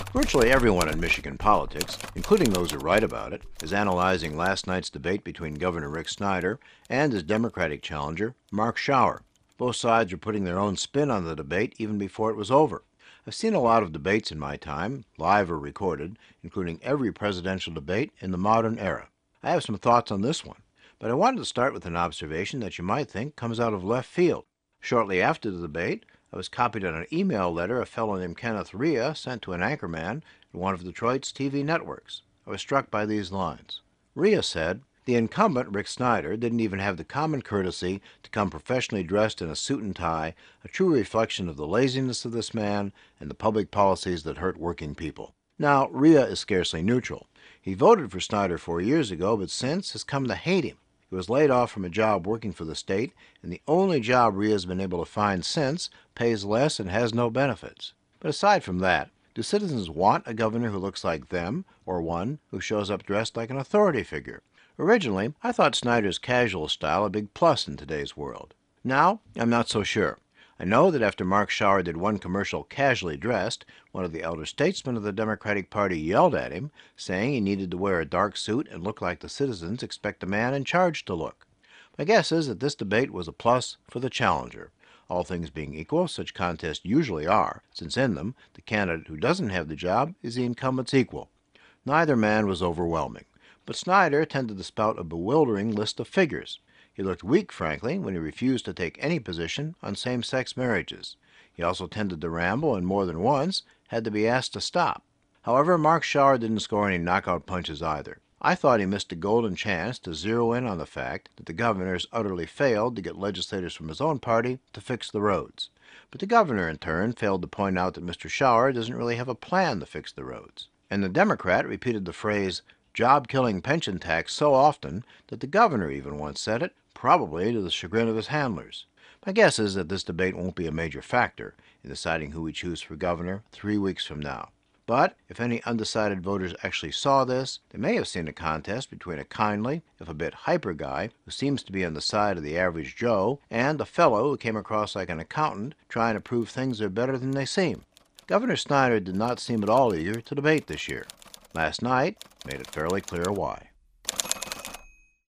Virtually everyone in Michigan politics, including those who write about it, is analyzing last night's debate between Governor Rick Snyder and his Democratic challenger, Mark Schauer. Both sides are putting their own spin on the debate even before it was over. I've seen a lot of debates in my time, live or recorded, including every presidential debate in the modern era. I have some thoughts on this one, but I wanted to start with an observation that you might think comes out of left field. Shortly after the debate, I was copied on an email letter a fellow named Kenneth Rea sent to an anchorman at one of Detroit's TV networks. I was struck by these lines. Rea said, "The incumbent, Rick Snyder, didn't even have the common courtesy to come professionally dressed in a suit and tie, a true reflection of the laziness of this man and the public policies that hurt working people." Now, Rea is scarcely neutral. He voted for Snyder 4 years ago, but since has come to hate him. He was laid off from a job working for the state, and the only job Rea has been able to find since pays less and has no benefits. But aside from that, do citizens want a governor who looks like them, or one who shows up dressed like an authority figure? Originally, I thought Snyder's casual style a big plus in today's world. Now, I'm not so sure. I know that after Mark Schauer did one commercial casually dressed, one of the elder statesmen of the Democratic Party yelled at him, saying he needed to wear a dark suit and look like the citizens expect a man in charge to look. My guess is that this debate was a plus for the challenger. All things being equal, such contests usually are, since in them, the candidate who doesn't have the job is the incumbent's equal. Neither man was overwhelming, but Snyder tended to spout a bewildering list of figures. He looked weak, frankly, when he refused to take any position on same-sex marriages. He also tended to ramble and more than once had to be asked to stop. However, Mark Schauer didn't score any knockout punches either. I thought he missed a golden chance to zero in on the fact that the governor has utterly failed to get legislators from his own party to fix the roads. But the governor, in turn, failed to point out that Mr. Schauer doesn't really have a plan to fix the roads. And the Democrat repeated the phrase, job-killing pension tax so often that the governor even once said it, probably to the chagrin of his handlers. My guess is that this debate won't be a major factor in deciding who we choose for governor 3 weeks from now. But if any undecided voters actually saw this, they may have seen a contest between a kindly, if a bit hyper guy who seems to be on the side of the average Joe and a fellow who came across like an accountant trying to prove things are better than they seem. Governor Snyder did not seem at all eager to debate this year. Last night made it fairly clear why.